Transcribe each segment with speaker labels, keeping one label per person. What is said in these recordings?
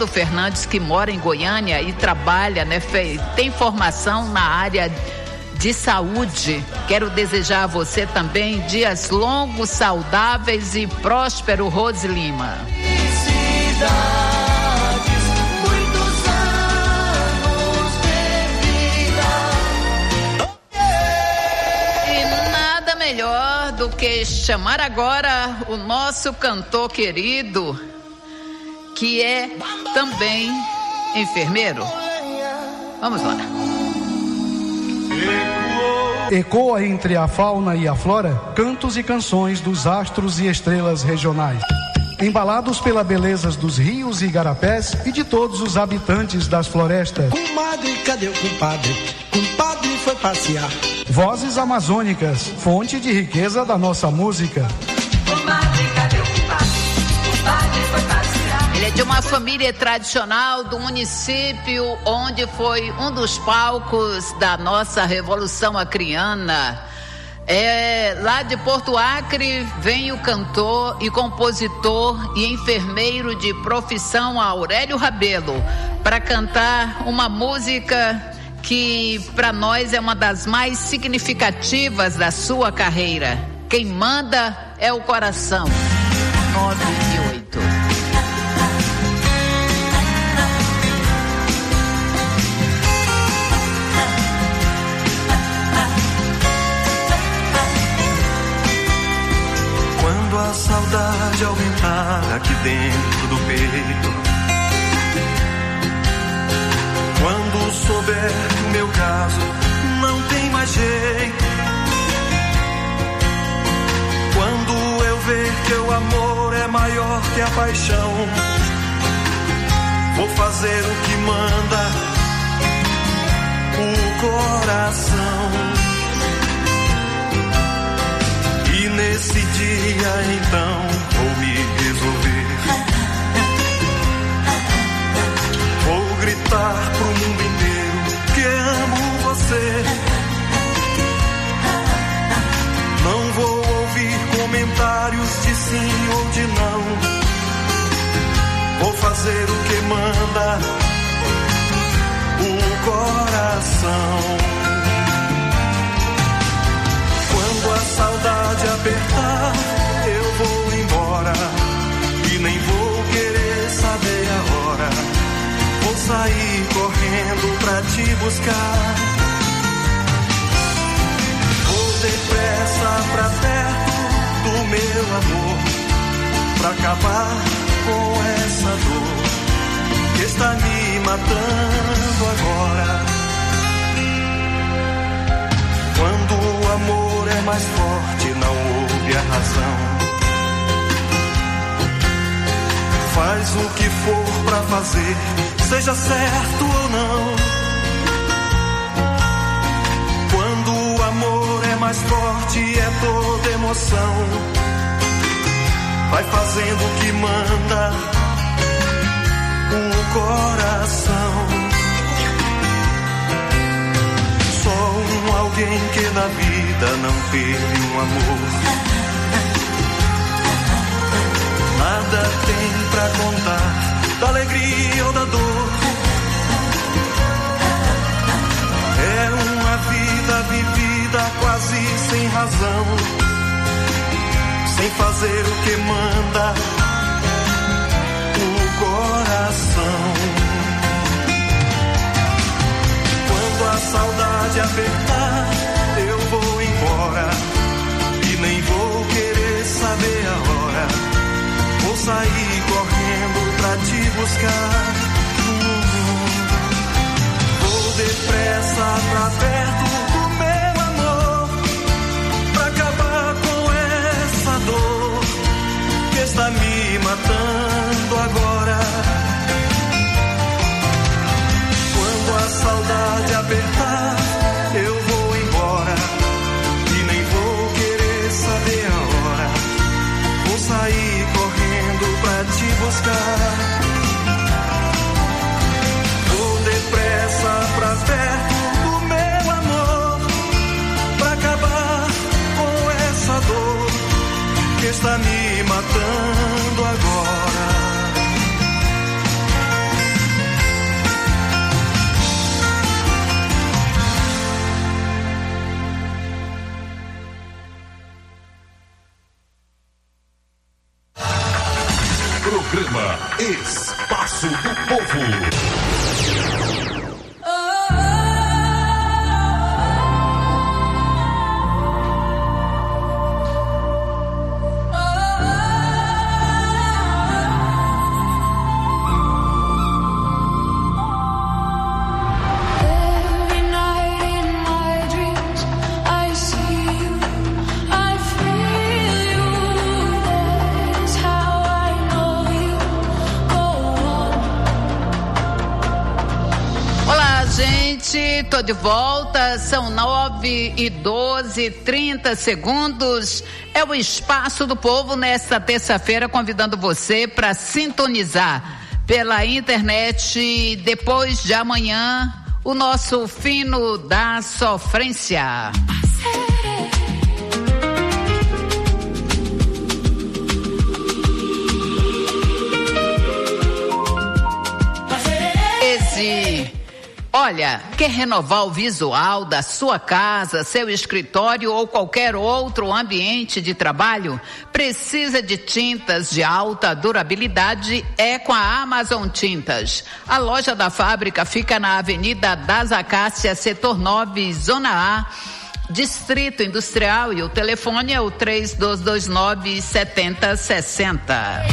Speaker 1: Fernandes, que mora em Goiânia e trabalha, né, tem formação na área de saúde. Quero desejar a você também dias longos, saudáveis e próspero, Rose Lima.
Speaker 2: Muitos anos de vida.
Speaker 1: E nada melhor do que chamar agora o nosso cantor querido, que é também enfermeiro. Vamos lá.
Speaker 3: Ecoa entre a fauna e a flora cantos e canções dos astros e estrelas regionais, embalados pela beleza dos rios e igarapés e de todos os habitantes das florestas.
Speaker 4: Comadre, cadê o compadre? Compadre foi passear.
Speaker 3: Vozes amazônicas, fonte de riqueza da nossa música.
Speaker 2: Comadre, cadê o compadre? Compadre foi passear.
Speaker 1: Ele é de uma família tradicional do município onde foi um dos palcos da nossa Revolução Acreana. Lá de Porto Acre vem o cantor e compositor e enfermeiro de profissão Aurélio Rabelo para cantar uma música que para nós é uma das mais significativas da sua carreira. Quem manda é o coração. 9 e 8.
Speaker 5: A saudade aumentar aqui dentro do peito, quando souber que o meu caso não tem mais jeito, quando eu ver que o amor é maior que a paixão, vou fazer o que manda o coração. E nesse dia então vou me resolver, vou gritar pro mundo inteiro que amo você. Não vou ouvir comentários de sim ou de não, vou fazer o que manda o coração. Quando a saudade apertar, eu vou embora e nem vou querer saber a hora. Vou sair correndo pra te buscar. Vou depressa pra perto do meu amor, pra acabar com essa dor que está me matando agora. Quando o amor é mais forte, não ouve a razão, faz o que for pra fazer, seja certo ou não. Quando o amor é mais forte, é toda emoção, vai fazendo o que manda o coração. Alguém que na vida não teve um amor, nada tem pra contar da alegria ou da dor. É uma vida vivida quase sem razão, sem fazer o que manda o coração. A saudade apertar, eu vou embora e nem vou querer saber a hora. Vou sair correndo pra te buscar. Vou depressa pra perto do meu amor, pra acabar com essa dor que está me matando agora. A saudade apertar, eu vou embora e nem vou querer saber a hora. Vou sair correndo pra te buscar.
Speaker 6: Espaço do Povo.
Speaker 1: Tô de volta, são 9h12, 30 segundos. É o Espaço do Povo nesta terça-feira, convidando você para sintonizar pela internet depois de amanhã o nosso Fino da Sofrência. Olha, quer renovar o visual da sua casa, seu escritório ou qualquer outro ambiente de trabalho? Precisa de tintas de alta durabilidade? É com a Amazon Tintas. A loja da fábrica fica na Avenida das Acácias, Setor 9, Zona A, Distrito Industrial, e o telefone é o 3229-7060.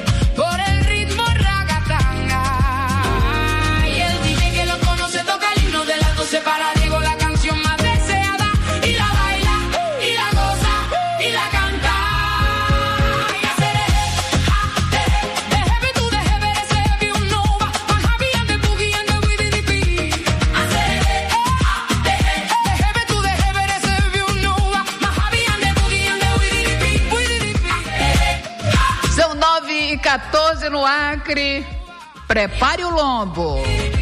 Speaker 7: Para Diego la canción más deseada y la baila y la goza y la canta y hacer the heavy to the heavy the heavy un nova my happy and the boogie and the with the beat hacer the heavy to the heavy the heavy un nova my happy and the boogie and the with the beat.
Speaker 1: São 9h14 no Acre. Prepare o lombo.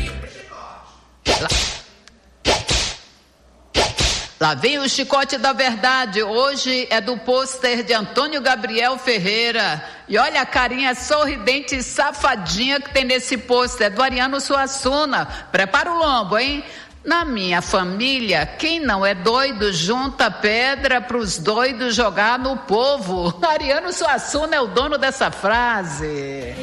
Speaker 1: Lá vem o chicote da verdade. Hoje é do pôster de Antônio Gabriel Ferreira. E olha a carinha sorridente e safadinha que tem nesse pôster. É do Ariano Suassuna. Prepara o lombo, hein? Na minha família, quem não é doido junta pedra pros doidos jogar no povo. Ariano Suassuna é o dono dessa frase.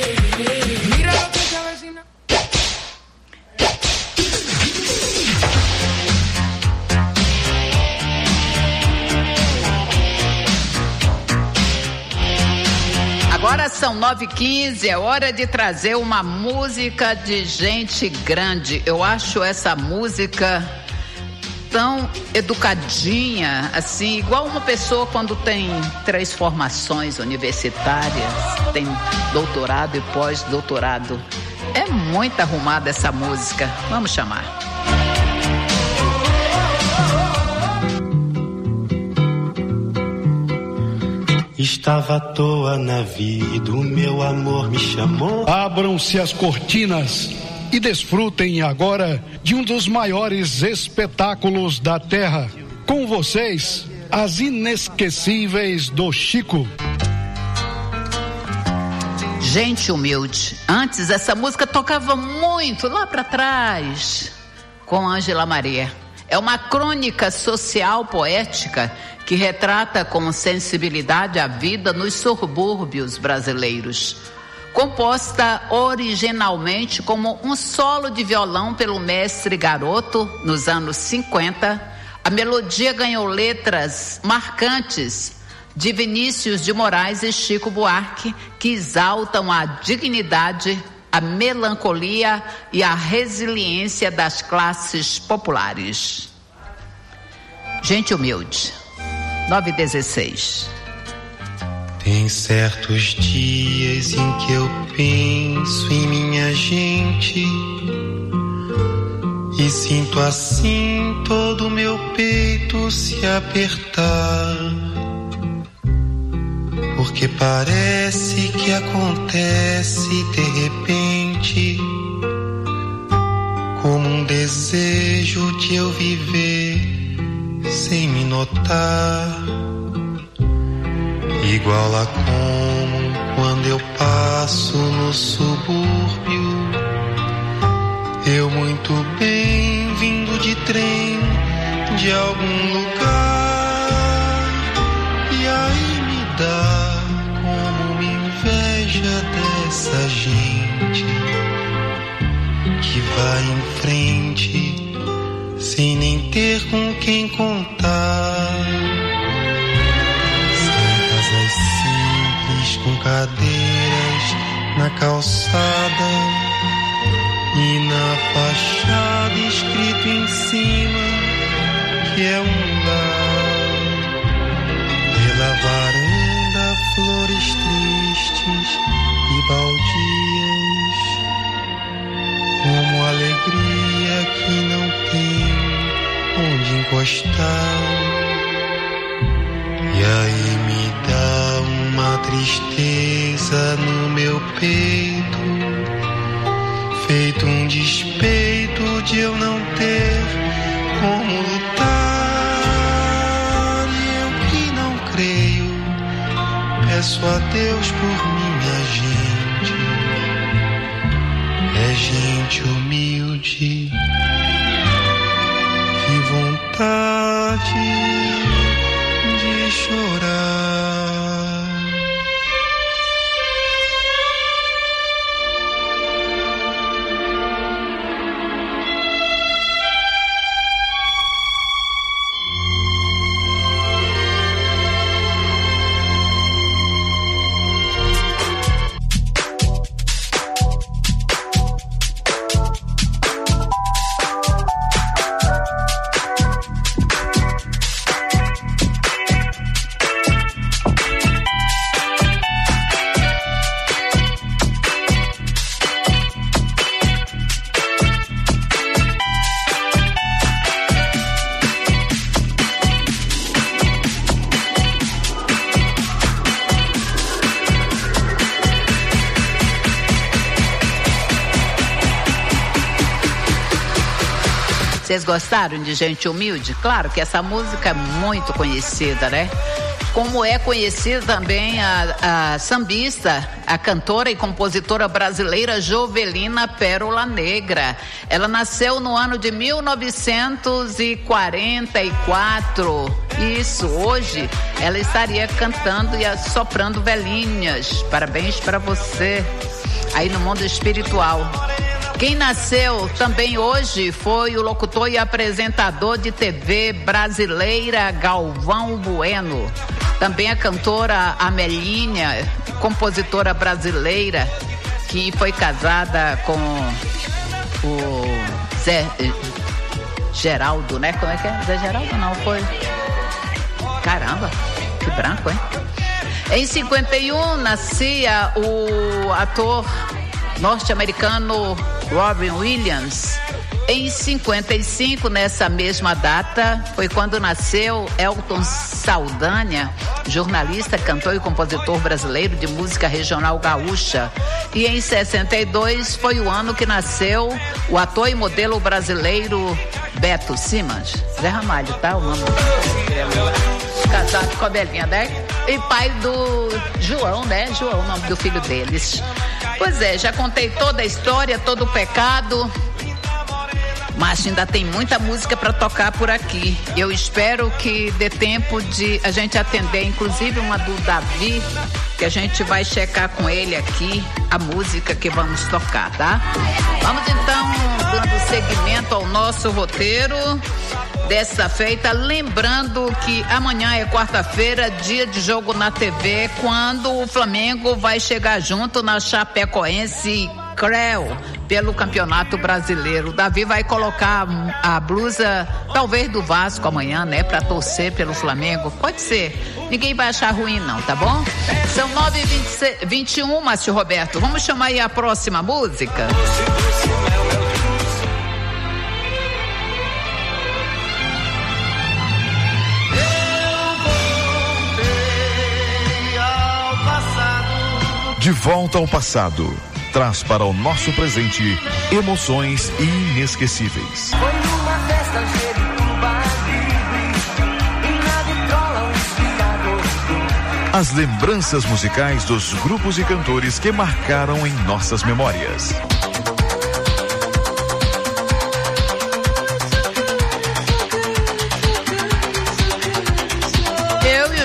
Speaker 1: Agora são 9h15, é hora de trazer uma música de gente grande. Eu acho essa música tão educadinha, assim, igual uma pessoa quando tem 3 formações universitárias, tem doutorado e pós-doutorado. É muito arrumada essa música. Vamos chamar.
Speaker 4: Estava à toa na vida, o meu amor me chamou.
Speaker 3: Abram-se as cortinas e desfrutem agora de um dos maiores espetáculos da Terra. Com vocês, as inesquecíveis do Chico.
Speaker 1: Gente humilde. Antes essa música tocava muito lá para trás com Ângela Maria. É uma crônica social poética que retrata com sensibilidade a vida nos subúrbios brasileiros. Composta originalmente como um solo de violão pelo mestre Garoto nos anos 50, a melodia ganhou letras marcantes de Vinícius de Moraes e Chico Buarque, que exaltam a dignidade, a melancolia e a resiliência das classes populares. Gente humilde. 9h16.
Speaker 4: Tem certos dias em que eu penso em minha gente e sinto assim todo o meu peito se apertar, porque parece que acontece de repente, como um desejo de eu viver sem me notar, igual a como quando eu passo no subúrbio, eu muito bem vindo de trem de algum lugar, e aí me dá como uma inveja dessa gente em frente, sem nem ter com quem contar. Casas simples com cadeiras na calçada e na fachada escrito em cima que é um lar. Pela varanda flores tristes e baldias, como alegria que não tem onde encostar. E aí me dá uma tristeza no meu peito, feito um despeito de eu não ter como lutar. E eu que não creio, peço a Deus por minha gente. É gente humilde, que vontade de chorar.
Speaker 1: Vocês gostaram de Gente Humilde? Claro que essa música é muito conhecida, né? Como é conhecida também a sambista, a cantora e compositora brasileira Jovelina Pérola Negra. Ela nasceu no ano de 1944. Isso, hoje ela estaria cantando e assoprando velhinhas. Parabéns para você aí no mundo espiritual. Quem nasceu também hoje foi o locutor e apresentador de TV brasileira Galvão Bueno. Também a cantora Amelinha, compositora brasileira, que foi casada com o Zé Geraldo, né? Como é que é? Zé Geraldo não, foi... Caramba, que branco, hein? Em 51 nascia o ator norte-americano Robin Williams. Em 55, nessa mesma data, foi quando nasceu Elton Saldanha, jornalista, cantor e compositor brasileiro de música regional gaúcha. E em 62 foi o ano que nasceu o ator e modelo brasileiro Beto Simons. Zé Ramalho, tá? O nome do casado com a Belinha, né? E pai do João, né? João, o nome do filho deles. Pois é, já contei toda a história, todo o pecado, mas ainda tem muita música para tocar por aqui. Eu espero que dê tempo de a gente atender, inclusive uma do Davi, que a gente vai checar com ele aqui a música que vamos tocar, tá? Vamos então dando seguimento ao nosso roteiro dessa feita, lembrando que amanhã é quarta-feira, dia de jogo na TV, quando o Flamengo vai chegar junto na Chapecoense Creu pelo Campeonato Brasileiro. O Davi vai colocar a blusa, talvez do Vasco amanhã, né, pra torcer pelo Flamengo. Pode ser. Ninguém vai achar ruim não, tá bom? São 9h21, Márcio Roberto. Vamos chamar aí a próxima música?
Speaker 6: De volta ao passado, traz para o nosso presente emoções inesquecíveis.
Speaker 2: Foi uma festa cheia de Cuba Libre e na vitrola um inspirador.
Speaker 6: As lembranças musicais dos grupos e cantores que marcaram em nossas memórias.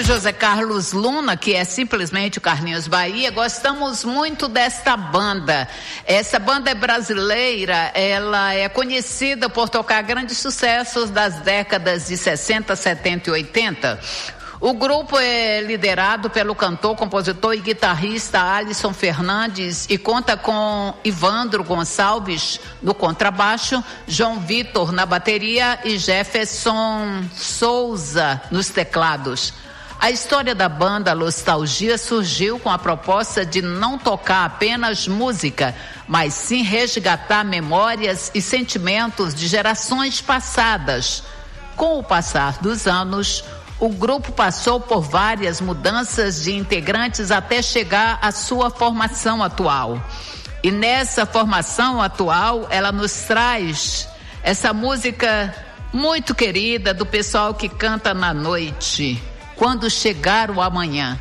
Speaker 1: José Carlos Luna, que é simplesmente o Carlinhos Bahia, gostamos muito desta banda. Essa banda é brasileira, ela é conhecida por tocar grandes sucessos das décadas de 60, 70 e 80. O grupo é liderado pelo cantor, compositor e guitarrista Alisson Fernandes e conta com Ivandro Gonçalves no contrabaixo, João Vitor na bateria e Jefferson Souza nos teclados. A história da banda Nostalgia surgiu com a proposta de não tocar apenas música, mas sim resgatar memórias e sentimentos de gerações passadas. Com o passar dos anos, o grupo passou por várias mudanças de integrantes até chegar à sua formação atual. E nessa formação atual, ela nos traz essa música muito querida do pessoal que canta na noite. Quando chegar o amanhã,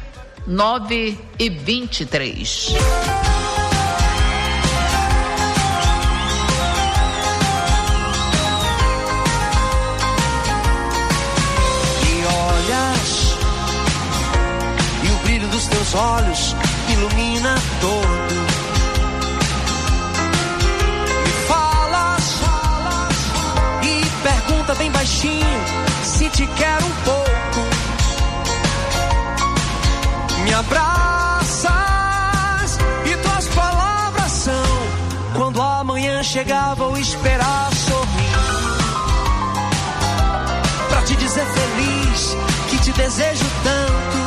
Speaker 1: 9h23.
Speaker 2: E o brilho dos teus olhos ilumina todo. Me falas e pergunta bem baixinho se te quero um pouco. Me abraças e tuas palavras são quando amanhã chegar vou esperar sorrir pra te dizer feliz que te desejo tanto.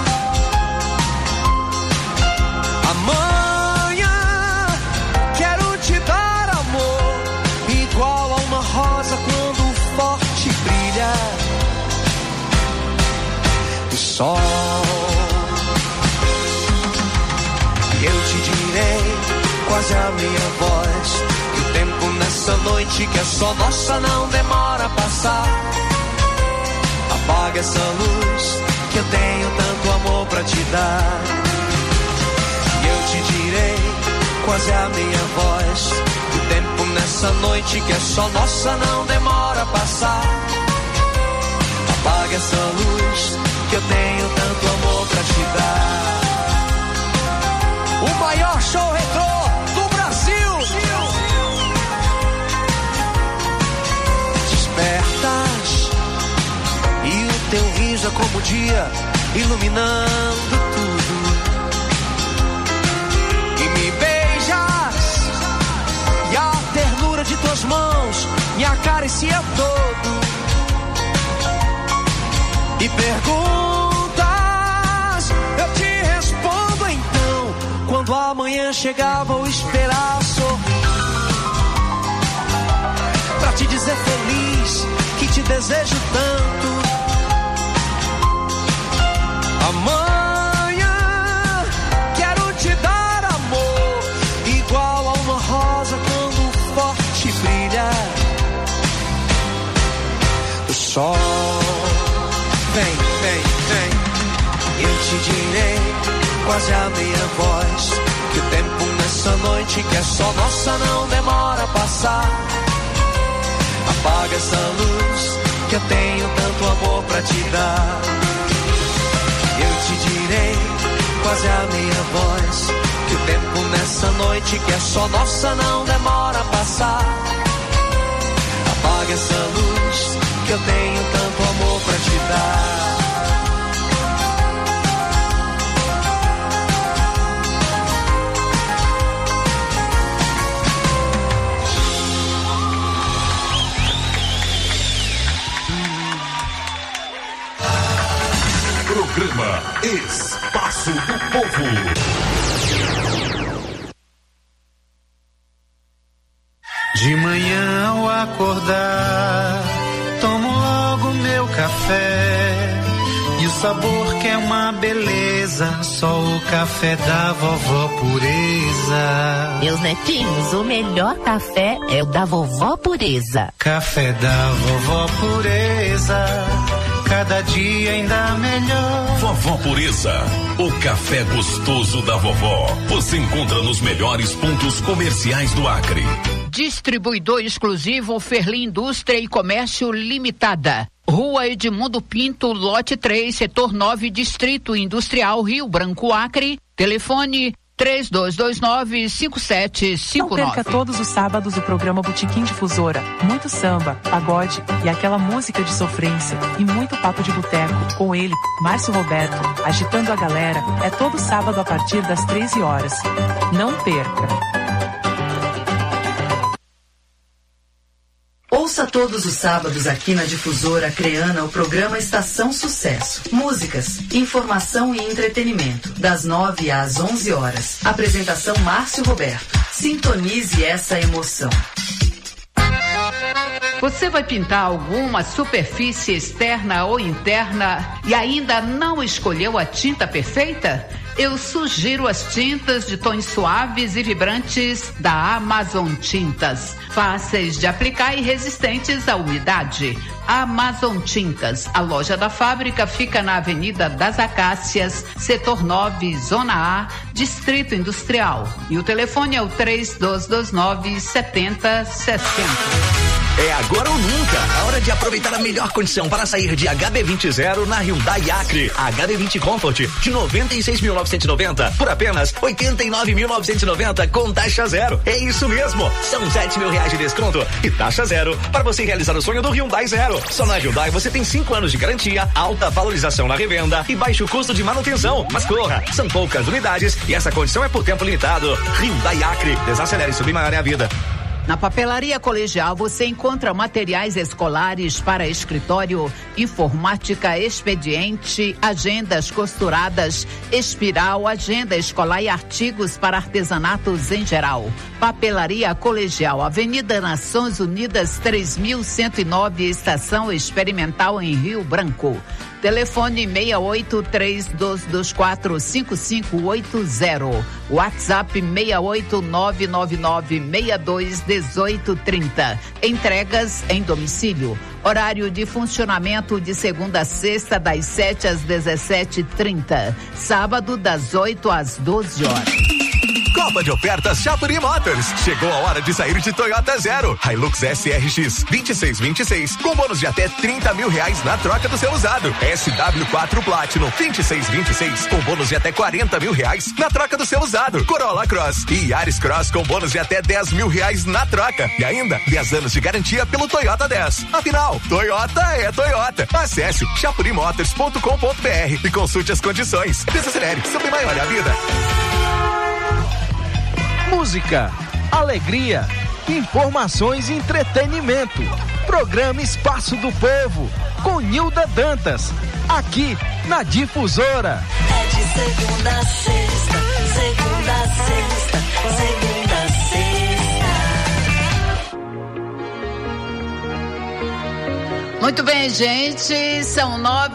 Speaker 2: Amanhã quero te dar amor igual a uma rosa quando forte brilha o sol. E eu te direi quase a minha voz que o tempo nessa noite que é só nossa não demora a passar. Apaga essa luz que eu tenho tanto amor pra te dar. E eu te direi quase a minha voz que o tempo nessa noite que é só nossa não demora a passar. Apaga essa luz que eu tenho tanto amor pra te dar. O maior show retrô do Brasil. Despertas e o teu riso é como o dia iluminando tudo. E me beijas e a ternura de tuas mãos me acaricia todo. E perguntas, eu te respondo então. Quando amanhã chegar vou esperar sorrir pra te dizer feliz que te desejo tanto. Amanhã quero te dar amor igual a uma rosa quando forte brilha o sol. Vem, vem, vem, eu te direi quase a minha voz que o tempo nessa noite que é só nossa não demora a passar. Apaga essa luz que eu tenho tanto amor pra te dar. Eu te direi quase a minha voz que o tempo nessa noite que é só nossa não demora a passar. Apaga essa luz que eu tenho tanto amor pra te dar.
Speaker 6: Programa Espaço do Povo.
Speaker 4: De manhã ao acordar, tomo logo meu café. E o sabor que é uma beleza, só o café da vovó Pureza.
Speaker 8: Meus netinhos, o melhor café é o da vovó Pureza.
Speaker 4: Café da vovó Pureza, cada dia ainda melhor.
Speaker 6: Vovó Pureza, o café gostoso da vovó. Você encontra nos melhores pontos comerciais do Acre.
Speaker 1: Distribuidor exclusivo Ferli Indústria e Comércio Limitada. Rua Edmundo Pinto, lote 3, setor 9, Distrito Industrial, Rio Branco, Acre. Telefone 3229-5759.
Speaker 9: Não perca todos os sábados o programa Botequim Difusora. Muito samba, pagode e aquela música de sofrência e muito papo de boteco com ele, Márcio Roberto, agitando a galera. É todo sábado a partir das 13 horas. Não perca.
Speaker 10: Ouça todos os sábados aqui na Difusora Acreana o programa Estação Sucesso. Músicas, informação e entretenimento. Das 9 às 11 horas. Apresentação Márcio Roberto. Sintonize essa emoção.
Speaker 1: Você vai pintar alguma superfície externa ou interna e ainda não escolheu a tinta perfeita? Eu sugiro as tintas de tons suaves e vibrantes da Amazon Tintas. Fáceis de aplicar e resistentes à umidade. Amazon Tintas. A loja da fábrica fica na Avenida das Acácias, setor 9, Zona A, Distrito Industrial. E o telefone é o 3229-7060.
Speaker 11: É agora ou nunca, a hora de aproveitar a melhor condição para sair de HB20 Zero na Hyundai Acre. HB20 Comfort de 96.990 por apenas 89.990 com taxa zero. É isso mesmo, são R$7.000 de desconto e taxa zero para você realizar o sonho do Hyundai Zero. Só na Hyundai você tem 5 anos de garantia, alta valorização na revenda e baixo custo de manutenção. Mas corra, são poucas unidades e essa condição é por tempo limitado. Hyundai Acre, desacelere, subir maior é a vida.
Speaker 1: Na Papelaria Colegial você encontra materiais escolares para escritório, informática, expediente, agendas costuradas, espiral, agenda escolar e artigos para artesanatos em geral. Papelaria Colegial, Avenida Nações Unidas 3109, Estação Experimental em Rio Branco. Telefone 6832245580. WhatsApp 68999621830. Entregas em domicílio. Horário de funcionamento de segunda a sexta das 7 às 17h30. Sábado das 8 às 12 horas.
Speaker 12: Copa de ofertas Chapuri Motors. Chegou a hora de sair de Toyota Zero. Hilux SRX 2626 com bônus de até R$30.000 na troca do seu usado. SW4 Platinum 2626 com bônus de até R$40.000 na troca do seu usado. Corolla Cross e Yaris Cross com bônus de até R$10.000 na troca. E ainda 10 anos de garantia pelo Toyota 10. Afinal, Toyota é Toyota. Acesse chapurimotors.com.br e consulte as condições. Desacelere, sobre maior a vida.
Speaker 13: Música, alegria, informações e entretenimento. Programa Espaço do Povo, com Nilda Dantas, aqui na Difusora.
Speaker 7: É de segunda a sexta, segunda a sexta, segunda a sexta.
Speaker 1: Muito bem, gente, são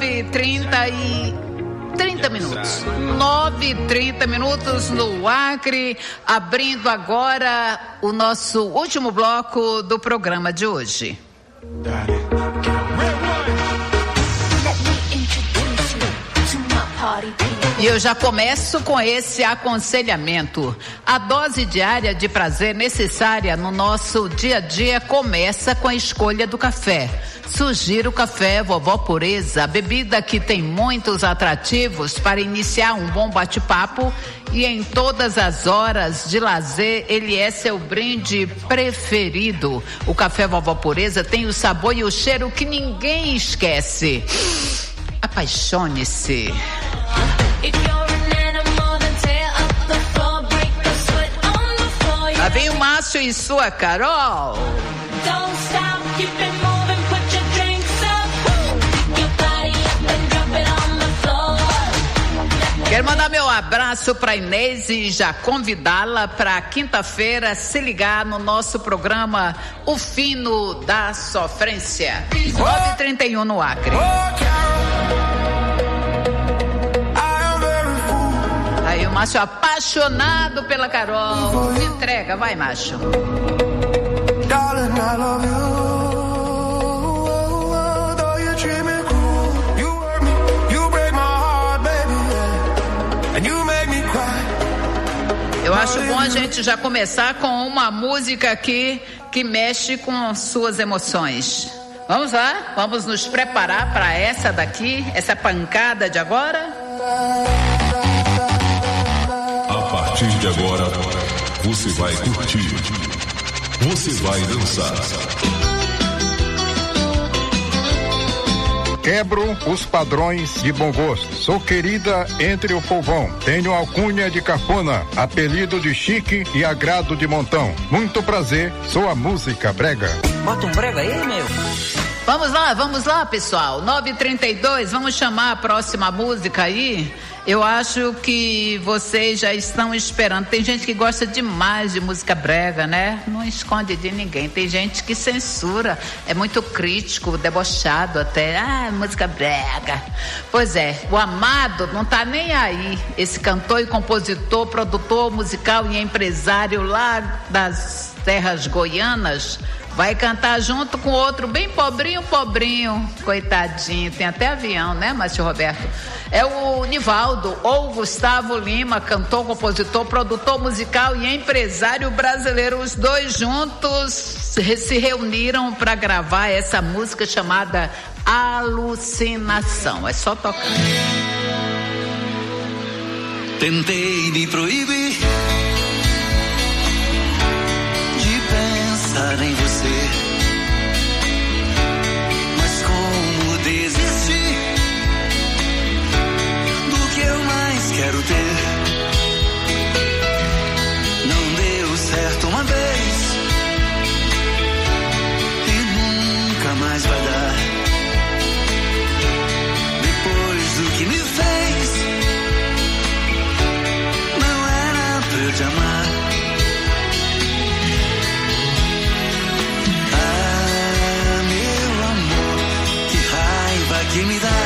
Speaker 1: 9h30 minutos. 9h30 no Acre, abrindo agora o nosso último bloco do programa de hoje. E eu já começo com esse aconselhamento. A dose diária de prazer necessária no nosso dia a dia começa com a escolha do café. Sugiro o café Vovó Pureza, a bebida que tem muitos atrativos para iniciar um bom bate-papo e em todas as horas de lazer ele é seu brinde preferido. O café Vovó Pureza tem o sabor e o cheiro que ninguém esquece. Apaixone-se. Lá vem o Márcio e sua Carol. Quero mandar meu abraço para Inês e já convidá-la para quinta-feira se ligar no nosso programa O Fino da Sofrência. 9h31 no Acre. Aí o Márcio apaixonado pela Carol. Se entrega, vai, Márcio. Darling, I love you. Eu acho bom a gente já começar com uma música aqui que mexe com suas emoções. Vamos lá, vamos nos preparar para essa daqui, essa pancada de agora.
Speaker 14: A partir de agora, você vai curtir, você vai dançar.
Speaker 15: Quebro os padrões de bom gosto. Sou querida entre o povão. Tenho alcunha de cafona, apelido de chique e agrado de montão. Muito prazer, sou a música brega.
Speaker 16: Bota um brega aí, meu.
Speaker 1: Vamos lá, pessoal. 9h32, vamos chamar a próxima música aí. Eu acho que vocês já estão esperando. Tem gente que gosta demais de música brega, né? Não esconde de ninguém. Tem gente que censura, é muito crítico, debochado até. Ah, música brega. Pois é, o Amado não tá nem aí. Esse cantor e compositor, produtor musical e empresário lá das terras goianas vai cantar junto com outro bem pobrinho, coitadinho, tem até avião, né, Márcio Roberto? É o Nivaldo ou Gustavo Lima, cantor, compositor, produtor musical e empresário brasileiro. Os dois juntos se reuniram para gravar essa música chamada Alucinação. É só tocar.
Speaker 2: Tentei me proibir de pensar em você, mas como desistir do que eu mais quero ter? Não deu certo uma vez e nunca mais vai dar. Depois do que me fez, não era pra eu te amar. Que me dá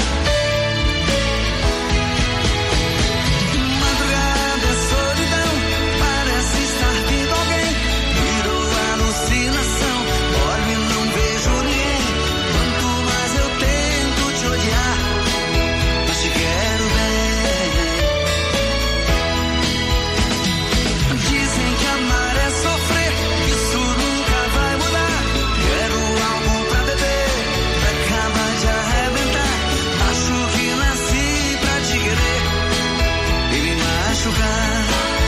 Speaker 2: madrugada, solidão, parece estar vindo alguém, virou alucinação, olho e não vejo ninguém, quanto mais eu tento te odiar, mas te quero bem. Dizem que amar é sofrer, isso nunca vai mudar, quero algo pra beber, pra acabar de arrebentar. Acho que nasci pra te querer e me machucar,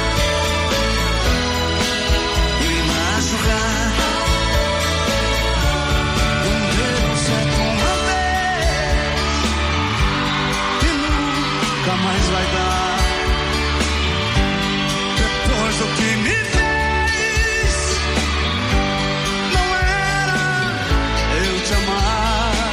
Speaker 2: e me machucar. Não deu certo uma vez e nunca mais vai dar. Depois do que me fez, não era eu te amar.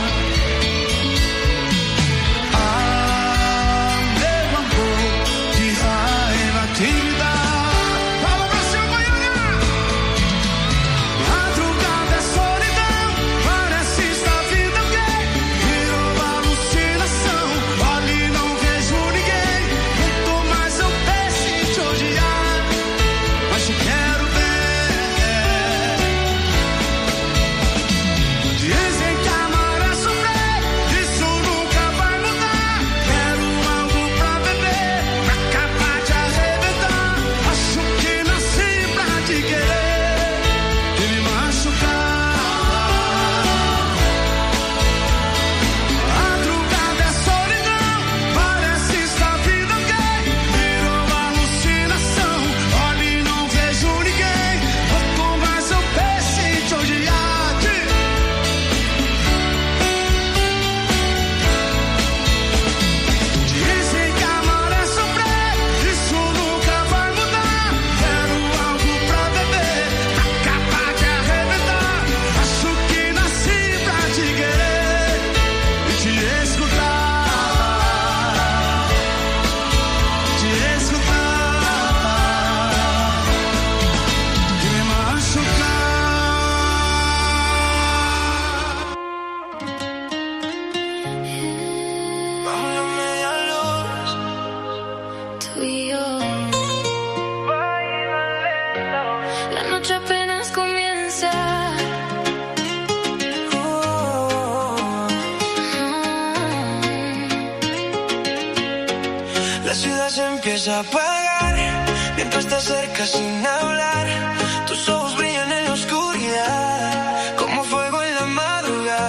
Speaker 17: Empieza a apagar mientras te acercas sin hablar. Tus ojos brillan en la oscuridad como fuego en la madrugada.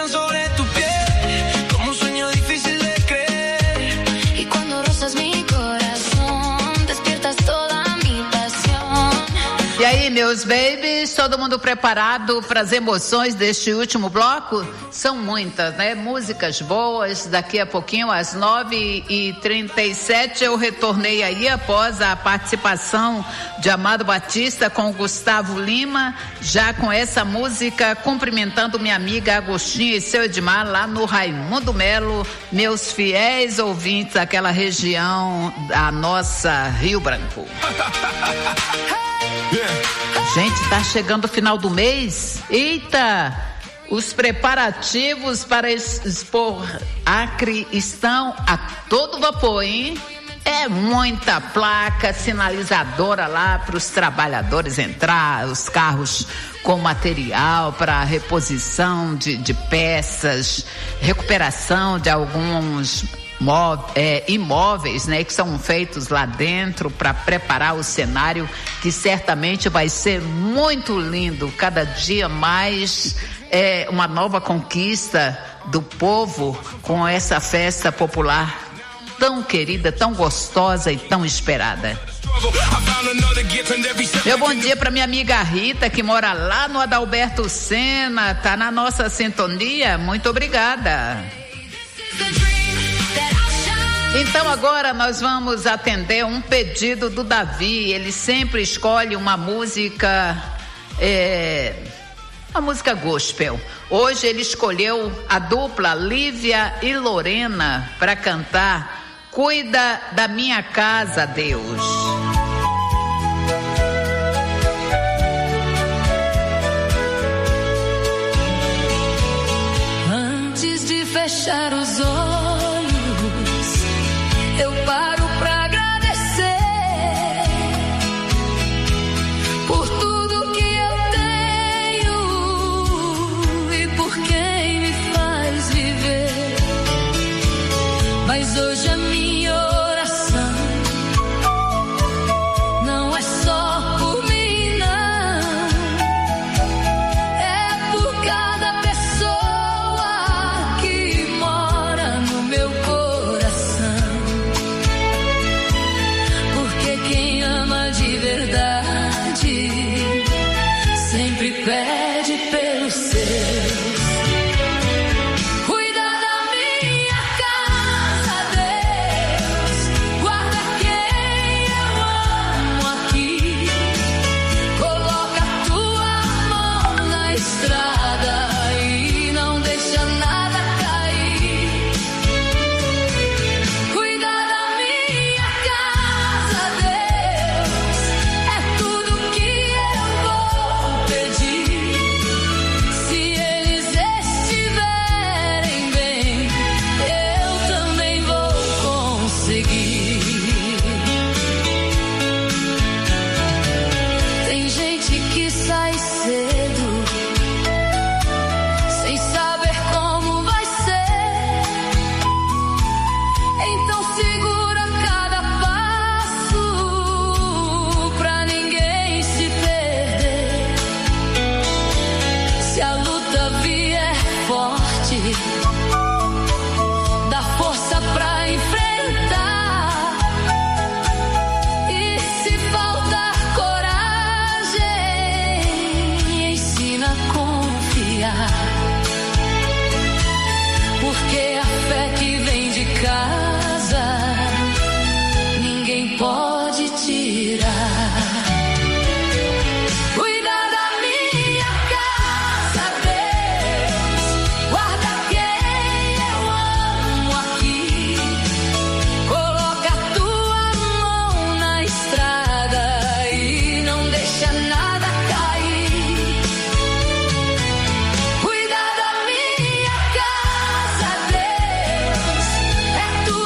Speaker 17: pesan sobre tu piel, como un sueño difícil de creer.
Speaker 16: Y cuando rozas mi corazón, despiertas toda mi pasión.
Speaker 1: E aí, meus babies, todo mundo preparado para as emoções deste último bloco? São muitas, né? Músicas boas. Daqui a pouquinho, às 9h37, eu retornei aí após a participação de Amado Batista com Gustavo Lima, já com essa música, cumprimentando minha amiga Agostinho e seu Edmar lá no Raimundo Melo, meus fiéis ouvintes daquela região da nossa Rio Branco. Gente, tá chegando o final do mês. Eita! Os preparativos para expor Acre estão a todo vapor, hein? É muita placa sinalizadora lá para os trabalhadores entrar, os carros com material para reposição de peças, recuperação de alguns imóveis, né, que são feitos lá dentro para preparar o cenário, que certamente vai ser muito lindo, cada dia mais uma nova conquista do povo com essa festa popular tão querida, tão gostosa e tão esperada. Meu bom dia para minha amiga Rita, que mora lá no Adalberto Senna, tá na nossa sintonia, muito obrigada. Então agora nós vamos atender um pedido do Davi. Ele sempre escolhe uma música gospel. Hoje ele escolheu a dupla Lívia e Lorena para cantar Cuida da Minha Casa, Deus.
Speaker 16: Antes de fechar os olhos, eu paro pra agradecer por tudo que eu tenho e por quem me faz viver. Mas hoje a minha oração não é só por mim, não. É por cada pessoa que mora no meu coração. De verdade, sempre pede pelos seus. Cuida da minha casa, Deus. Guarda quem eu amo aqui. Coloca a tua mão na estrada e não deixa nada cair. Cuida da minha casa, Deus. Pode tirar. Cuida da minha casa, Deus. Guarda quem eu amo aqui. Coloca a tua mão na estrada e não deixa nada cair. Cuida da minha casa, Deus. É tudo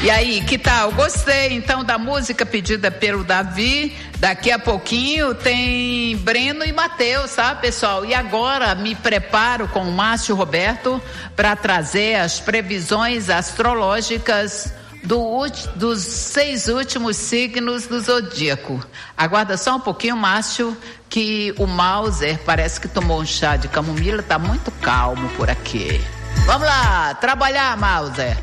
Speaker 1: E aí, que tal? Gostei então da música pedida pelo Davi. Daqui a pouquinho tem Breno e Mateus, tá, pessoal? E agora me preparo com o Márcio Roberto para trazer as previsões astrológicas dos 6 últimos signos do zodíaco. Aguarda só um pouquinho, Márcio, que o Mauser parece que tomou um chá de camomila, tá muito calmo por aqui. Vamos lá, trabalhar, Mauser.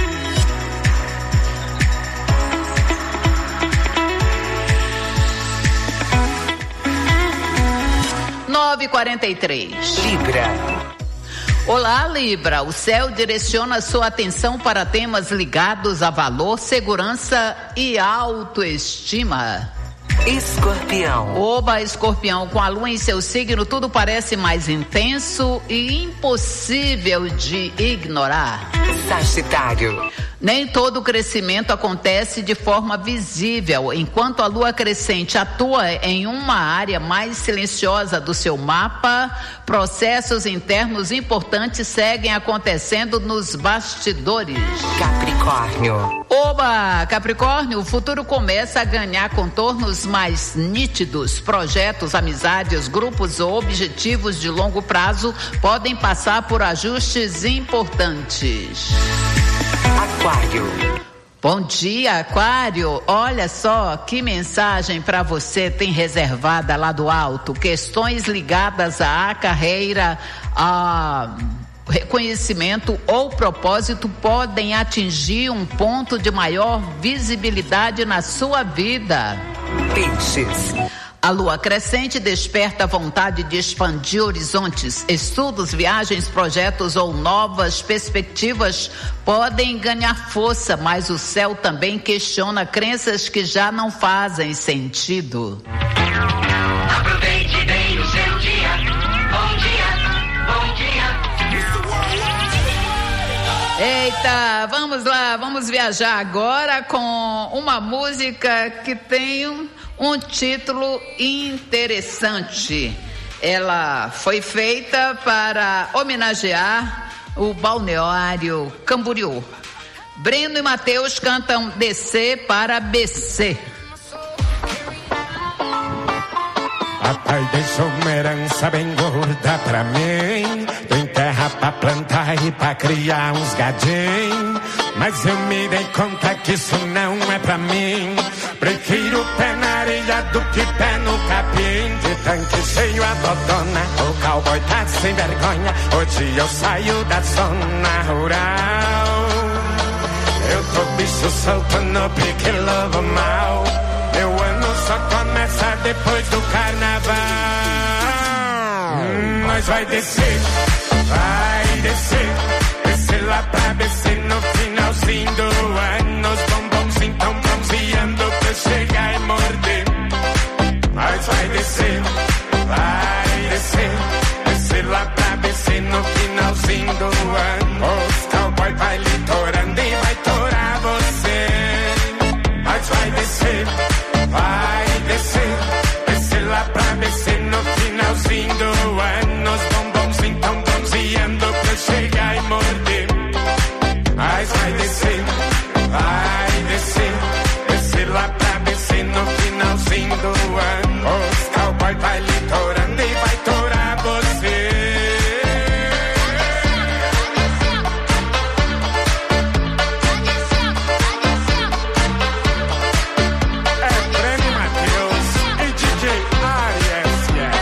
Speaker 1: 9h43.
Speaker 18: Libra.
Speaker 1: Olá, Libra. O céu direciona sua atenção para temas ligados a valor, segurança e autoestima.
Speaker 18: Escorpião.
Speaker 1: Oba, Escorpião, com a lua em seu signo, tudo parece mais intenso e impossível de ignorar.
Speaker 18: Sagitário.
Speaker 1: Nem todo crescimento acontece de forma visível. Enquanto a lua crescente atua em uma área mais silenciosa do seu mapa, processos internos importantes seguem acontecendo nos bastidores.
Speaker 18: Capricórnio.
Speaker 1: Oba, Capricórnio, o futuro começa a ganhar contornos mais nítidos. Projetos, amizades, grupos ou objetivos de longo prazo podem passar por ajustes importantes.
Speaker 18: Aquário.
Speaker 1: Bom dia, Aquário. Olha só que mensagem para você tem reservada lá do alto. Questões ligadas à carreira, a reconhecimento ou propósito podem atingir um ponto de maior visibilidade na sua vida.
Speaker 18: Peixes.
Speaker 1: A lua crescente desperta a vontade de expandir horizontes. Estudos, viagens, projetos ou novas perspectivas podem ganhar força, mas o céu também questiona crenças que já não fazem sentido.
Speaker 7: Aproveite bem o seu dia. Bom dia, bom dia.
Speaker 1: Eita, vamos lá, vamos viajar agora com uma música que tem um título interessante. Ela foi feita para homenagear o Balneário Camboriú. Breno e Mateus cantam DC para BC.
Speaker 19: Papai deixou uma herança bem gorda pra mim. Tem terra pra plantar e pra criar uns gadinhos. Mas eu me dei conta que isso não é pra mim. Prefiro pé na areia do que pé no capim. De tanque cheio a dodona, o cowboy tá sem vergonha. Hoje eu saio da zona rural. Eu tô bicho solto no pique lobo mal. Meu ano só começa depois do carnaval. Mas vai descer, vai descer. Descer lá pra descer no finalzinho do ano. Os bombons então bronzeando pra eu chegar e morder. Mas vai descer, vai descer. Descer lá pra descer no finalzinho do ano. Os cowboy vai litorando e vai torar você. Mas vai descer, vai descer. Descer lá pra descer no finalzinho do ano. Os bombons então bronzeando pra eu chegar e morder. Mas vai descer, vai descer. Descer lá pra descer no finalzinho do ano. Os cowboy vai litorando e vai torar você. É Breno e Mateus e DJ Aries, yeah.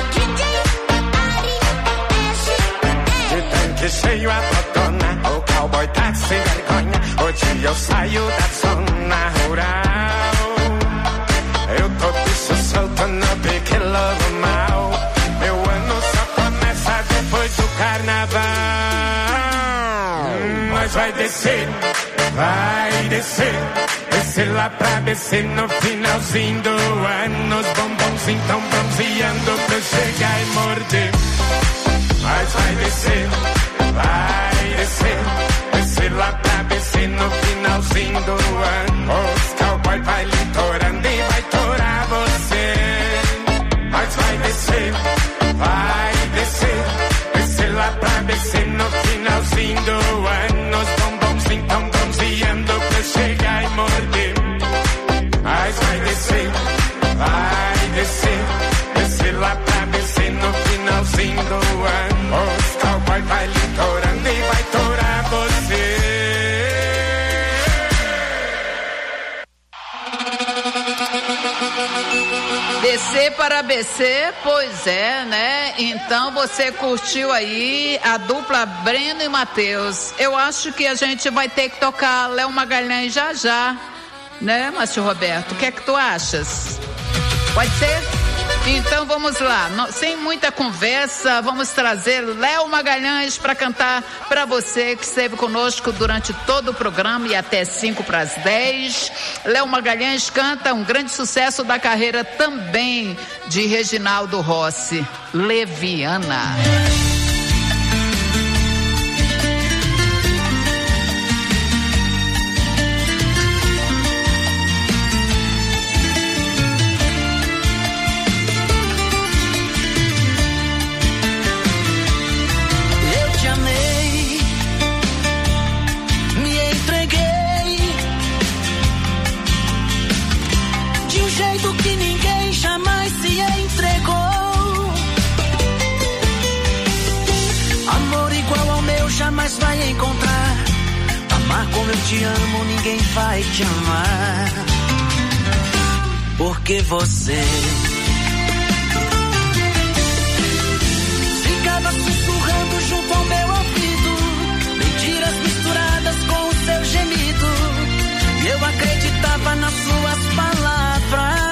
Speaker 19: De tanque cheio a botona, o cowboy tá sem vergonha. Hoje eu saio da zona rural. Eu tô bicho solto no pique lobo mal. Meu ano só começa depois do carnaval. Mas vai descer, vai descer. Descer lá pra descer no finalzinho do ano. Os bombons então bronzeando pra eu chegar e morder. Mas vai descer, vai descer. Descer lá pra descer no finalzinho do ano. Os cowboy vai litorando e vai torar você. Mas vai descer, vai descer. Descer lá pra descer no finalzinho do ano. Os bombons então bronzeando pra eu
Speaker 1: ABC para ABC, pois é, né? Então você curtiu aí a dupla Breno e Matheus. Eu acho que a gente vai ter que tocar Léo Magalhães já, né, Márcio Roberto? O que é que tu achas? Pode ser? Então vamos lá, sem muita conversa, vamos trazer Léo Magalhães para cantar para você que esteve conosco durante todo o programa e até 9:55. Léo Magalhães canta um grande sucesso da carreira também de Reginaldo Rossi, Leviana.
Speaker 2: Jamais vai encontrar. Amar como eu te amo, ninguém vai te amar. Porque você ficava sussurrando junto ao meu ouvido, mentiras misturadas com o seu gemido. E eu acreditava nas suas palavras.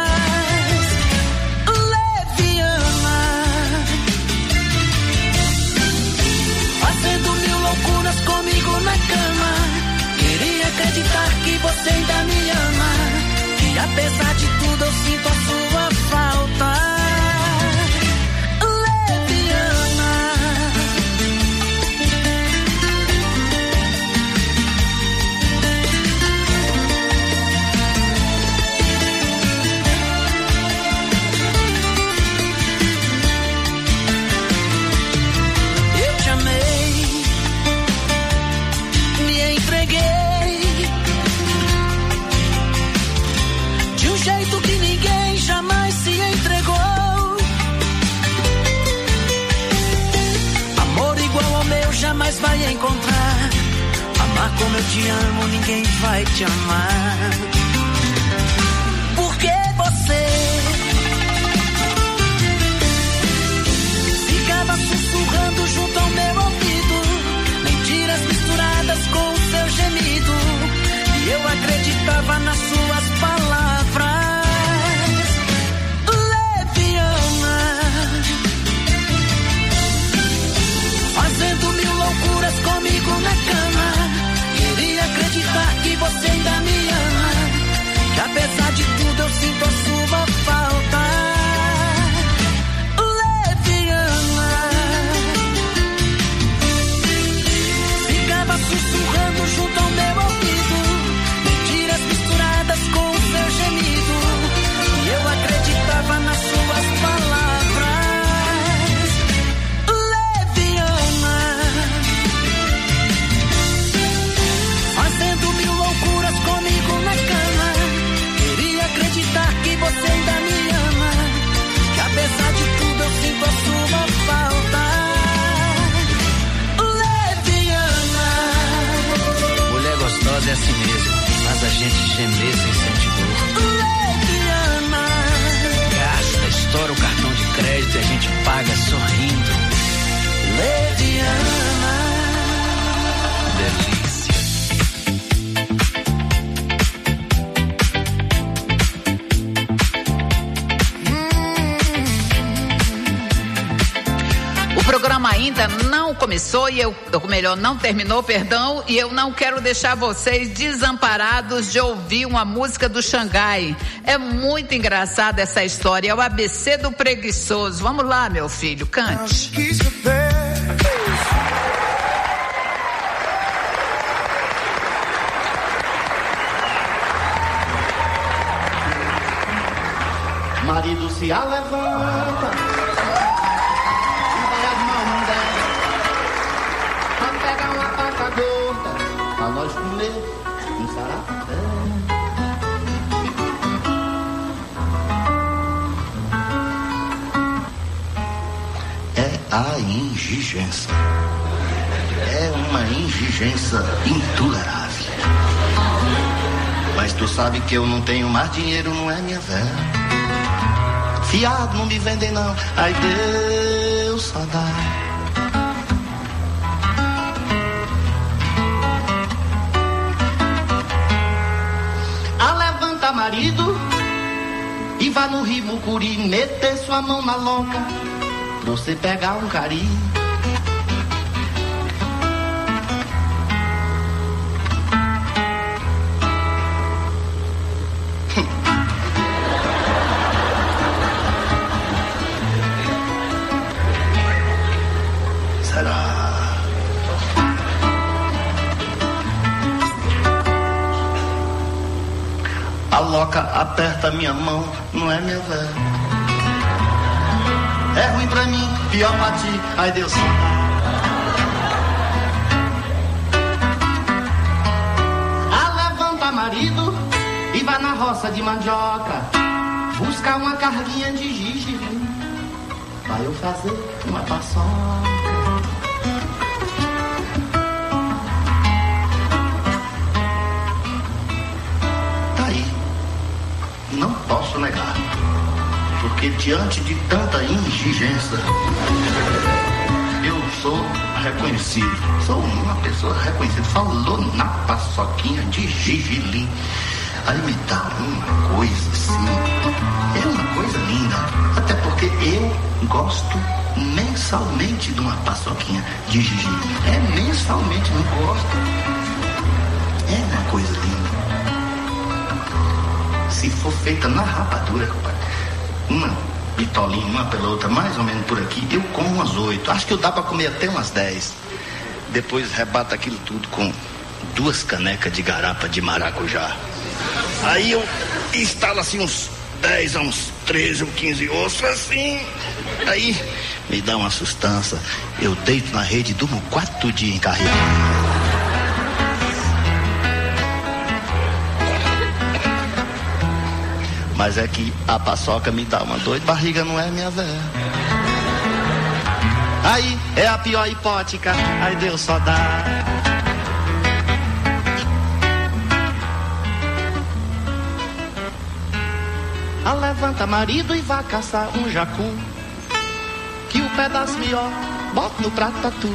Speaker 2: Loucuras comigo na cama. Queria acreditar que você ainda me ama, que apesar de tudo eu sinto a sua falta. Jamais vai encontrar. Amar como eu te amo, ninguém vai te amar. Porque você ficava sussurrando junto ao meu ouvido, mentiras misturadas com o seu gemido. E eu acreditava nas suas palavras. Fazendo mil loucuras comigo na cama. Queria acreditar que você ainda me ama, que apesar de tudo eu sinto a sua falta. Leviana, ficava sussurrando junto ao meu ouvido, mentiras misturadas com o seu gemido. E eu acreditava nas suas palavras. Comigo na cama, queria acreditar que você ainda me ama, que apesar de tudo eu sinto a sua falta. Leviana.
Speaker 20: Mulher gostosa é assim mesmo, faz a gente gemer sem sentir dor.
Speaker 2: Leviana.
Speaker 20: Gasta, estoura o cartão de crédito e a gente paga sorrindo.
Speaker 2: Leviana.
Speaker 20: Delícia.
Speaker 1: O programa ainda não começou ou melhor, não terminou, perdão, e eu não quero deixar vocês desamparados de ouvir uma música do Xangai. É muito engraçada essa história, é o ABC do Preguiçoso. Vamos lá, meu filho, cante.
Speaker 21: Marido se alevanta, pra nós comer um sarapaté. É a indigência. É uma indigência intolerável. Mas tu sabe que eu não tenho mais dinheiro, não é, minha velha? Fiado não me vendem não, ai Deus só dá. Levanta marido e vá no rio Mucuri meter sua mão na loca pra você pegar um cari. A loca aperta minha mão, não é minha velha. É ruim pra mim, pior pra ti, ai Deus só dá. Levanta marido e vai na roça de mandioca buscar uma carguinha de gengibre pra eu fazer uma paçoca. Não posso negar, porque diante de tanta indigência, eu sou reconhecido, sou uma pessoa reconhecida. Falou na paçoquinha de gergelim, aí me dá uma coisa assim, é uma coisa linda, até porque eu gosto mensalmente de uma paçoquinha de gergelim, mensalmente, não gosto, é uma coisa linda. Se for feita na rapadura, compadre, uma bitolinha, uma pela outra, mais ou menos por aqui, eu como umas 8. Acho que eu dá pra comer até umas 10. Depois rebata aquilo tudo com 2 canecas de garapa de maracujá. Aí eu instalo assim uns 10 a uns 13 ou 15 ossos assim. Aí me dá uma sustância. Eu deito na rede e durmo 4 dias encarregado. Mas é que a paçoca me dá uma dor de barriga, não é minha velha. Aí é a pior hipótica, ai Deus só dá. Levanta marido e vá caçar um jacu, que o pedaço melhor bota no prato tatu.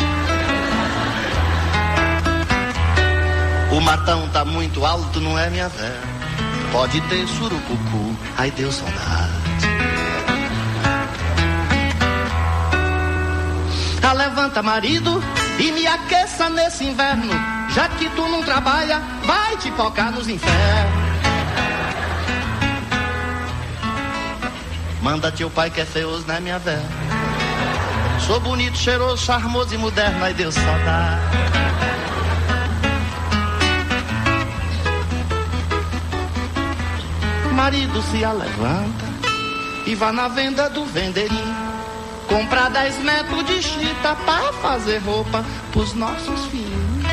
Speaker 21: O matão tá muito alto, não é minha velha. Pode ter surucucu, ai Deus saudade. Levanta marido e me aqueça nesse inverno, já que tu não trabalha, vai te focar nos infernos. Manda teu pai que é feioso, né minha velha? Sou bonito, cheiroso, charmoso e moderno, ai Deus saudade. Marido se alevanta e vai na venda do vendeirinho comprar 10 metros de chita pra fazer roupa pros nossos filhos.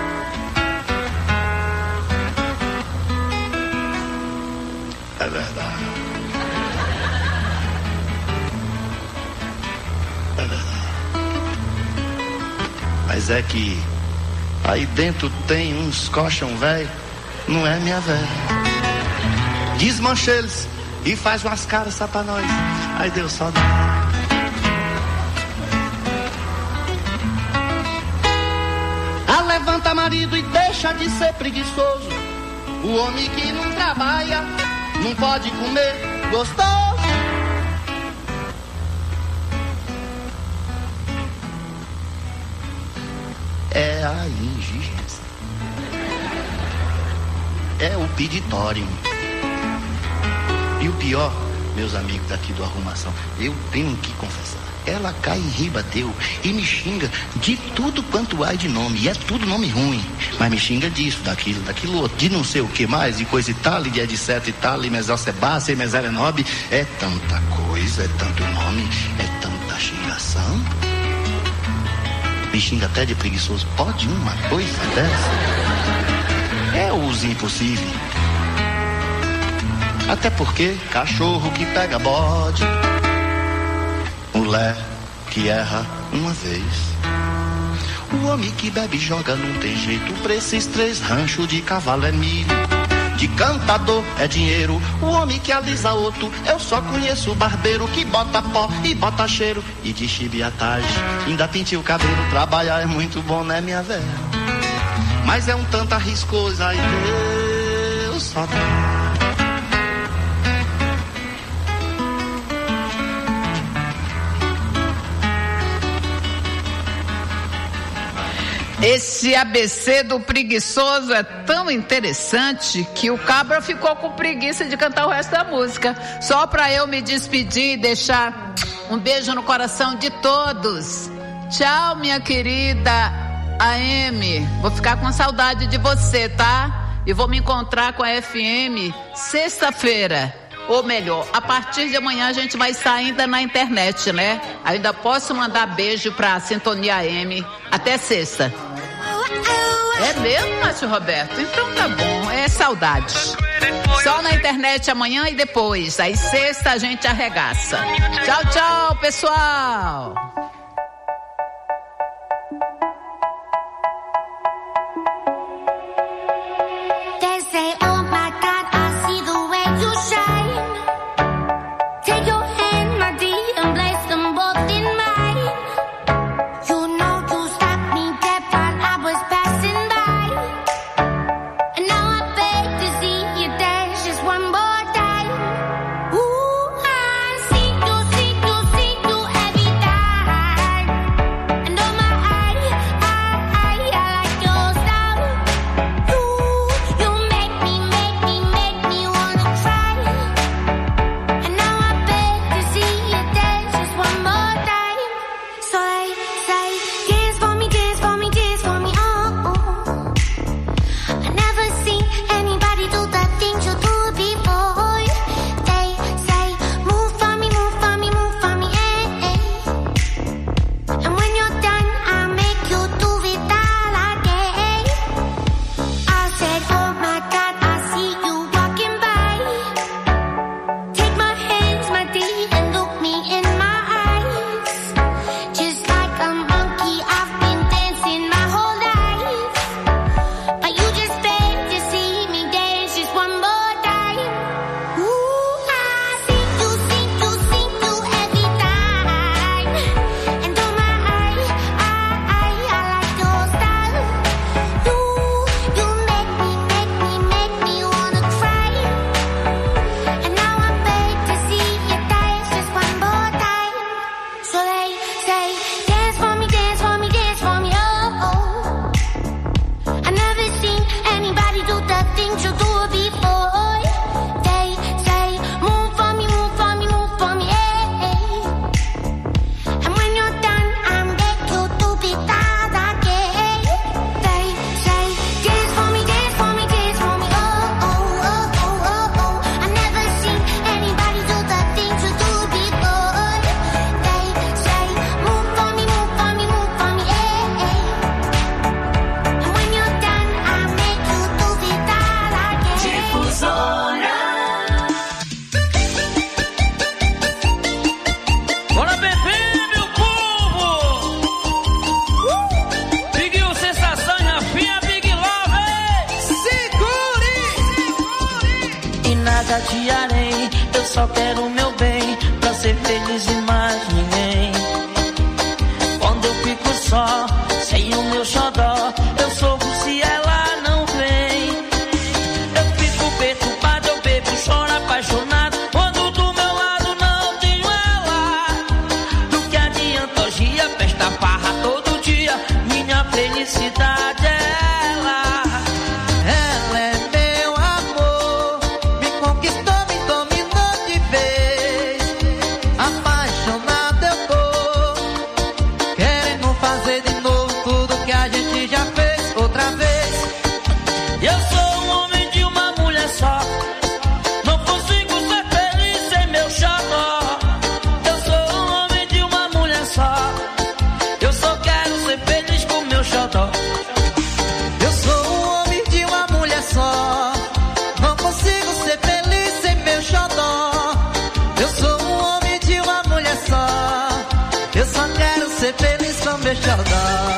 Speaker 21: É verdade. É verdade. Mas é que aí dentro tem uns colchão velho, não é minha velha. Desmancha eles e faz umas caras só pra nós. Ai Deus só dá. Levanta marido e deixa de ser preguiçoso. O homem que não trabalha não pode comer gostoso. É a indigência. É o peditório. E o pior, meus amigos daqui do Arrumação, eu tenho que confessar, ela cai em riba teu e me xinga de tudo quanto há de nome, e é tudo nome ruim, mas me xinga disso, daquilo outro, de não sei o que mais, de coisa e tal, e de etc e tal, e mesocebácea, e meserenobe, é tanta coisa, é tanto nome, é tanta xingação. Me xinga até de preguiçoso, pode uma coisa dessa? É os impossíveis. Até porque cachorro que pega bode, mulher que erra uma vez, o homem que bebe e joga não tem jeito, pra esses 3 ranchos de cavalo é milho, de cantador é dinheiro. O homem que alisa outro, eu só conheço o barbeiro que bota pó e bota cheiro e de chibiatagem ainda pinte o cabelo. Trabalhar é muito bom, né, minha velha? Mas é um tanto arriscoso, aí Deus só dá.
Speaker 1: Esse ABC do preguiçoso é tão interessante que o cabra ficou com preguiça de cantar o resto da música. Só pra eu me despedir e deixar um beijo no coração de todos. Tchau, minha querida AM. Vou ficar com saudade de você, tá? E vou me encontrar com a FM sexta-feira. Ou melhor, a partir de amanhã a gente vai estar ainda na internet, né? Ainda posso mandar beijo pra Sintonia AM até sexta. É mesmo, Márcio Roberto? Então tá bom, é saudade. Só na internet amanhã e depois. Aí sexta a gente arregaça. Tchau, tchau, pessoal.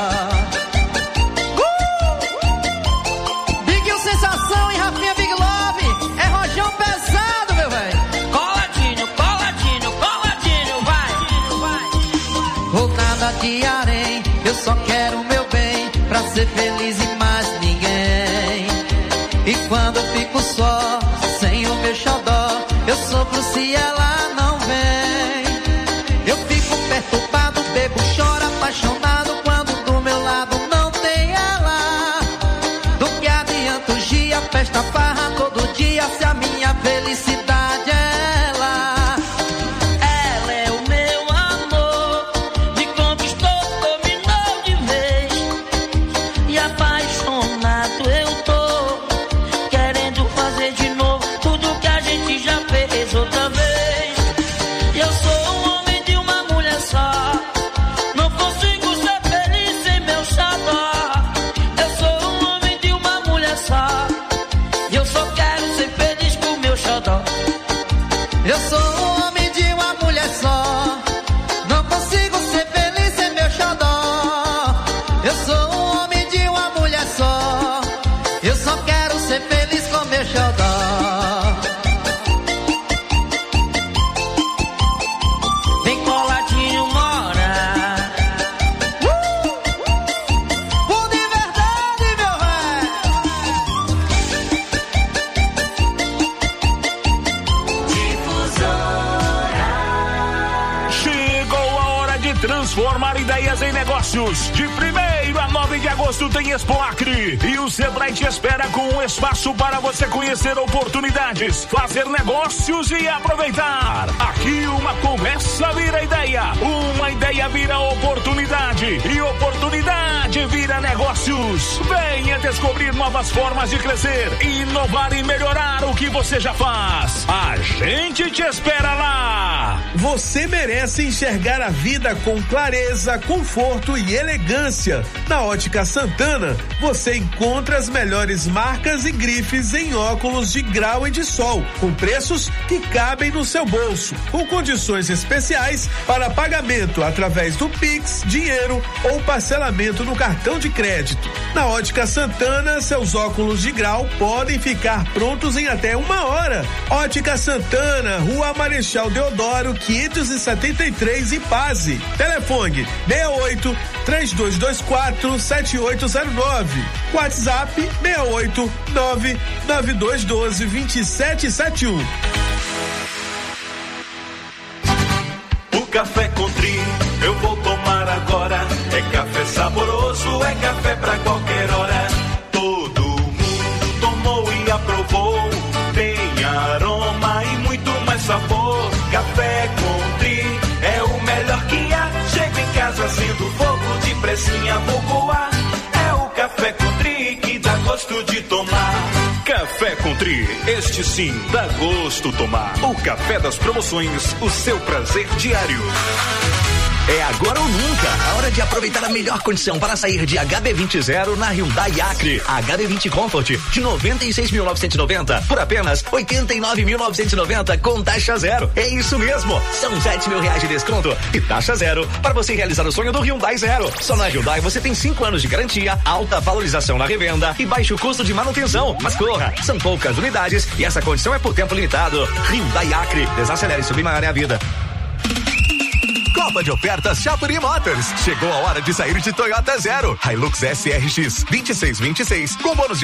Speaker 5: Big Sensação e Rafinha Big Love.
Speaker 2: feliz e mais ninguém. E quando eu fico só, sem o meu xodó, eu sofro se ela não vem. Eu fico perturbado, bebo, choro, apaixonado quando do meu lado não tem ela. Do que adianta o dia, festa, farra todo dia, se a minha felicidade é ela.
Speaker 7: Ela é o meu amor, me conquistou, dominou de vez. E apaixonado eu tô, querendo fazer de novo tudo que a gente já fez outra vez. Eu sou um homem de uma mulher só, não consigo ser feliz sem meu xodó. Eu sou um homem de uma mulher só, e eu só quero ser feliz com meu xodó.
Speaker 2: Eu sou um homem de uma mulher só, não consigo ser feliz sem meu xodó. Eu sou um homem de uma mulher só, eu só quero ser feliz com meu xodó.
Speaker 7: Vem coladinho, mora.
Speaker 2: O de verdade, meu rei.
Speaker 5: Chegou a hora de transformar ideias em negócios. De 1º a 9 de agosto tem Expo Acre. E o Sebrae te espera com um espaço para você conhecer oportunidades, fazer negócios e aproveitar. Aqui uma conversa vira ideia, uma ideia vira oportunidade e oportunidade vira negócios. Venha descobrir novas formas de crescer, inovar e melhorar o que você já faz. A gente te espera lá.
Speaker 22: Você merece enxergar a vida com clareza, conforto e elegância. Na Ótica Santana, você encontra as melhores marcas e grifes em óculos de grau e de sol, com preços que cabem no seu bolso, com condições especiais para pagamento através do Pix, dinheiro ou parcelamento no cartão de crédito. Na Ótica Santana, seus óculos de grau podem ficar prontos em até 1 hora. Ótica Santana, Rua Marechal Deodoro, 573, Ipaze. Telefone 68 3224 7809. WhatsApp 68 99212 2771.
Speaker 23: O café Country eu vou tomar agora. É café saboroso, é café pra qualquer hora. Todo mundo tomou e aprovou. Tem aroma e muito mais sabor. Café Country é o melhor que há. Chego em casa sendo fogo, depressinha vou coar. É o café Country que dá gosto de tomar.
Speaker 5: Café Country, este sim dá gosto tomar. O café das promoções, o seu prazer diário.
Speaker 11: É agora ou nunca. A hora de aproveitar a melhor condição para sair de HB20 Zero na Hyundai Acre. HB20 Comfort de 96.990 por apenas 89.990 com taxa zero. É isso mesmo. São R$7.000 de desconto e taxa zero para você realizar o sonho do Hyundai Zero. Só na Hyundai você tem 5 anos de garantia, alta valorização na revenda e baixo custo de manutenção. Mas corra, são poucas unidades e essa condição é por tempo limitado. Hyundai Acre. Desacelere, submarine a vida.
Speaker 12: Copa de ofertas Chapuri Motors. Chegou a hora de sair de Toyota Zero. Hilux SRX 2626 com bônus de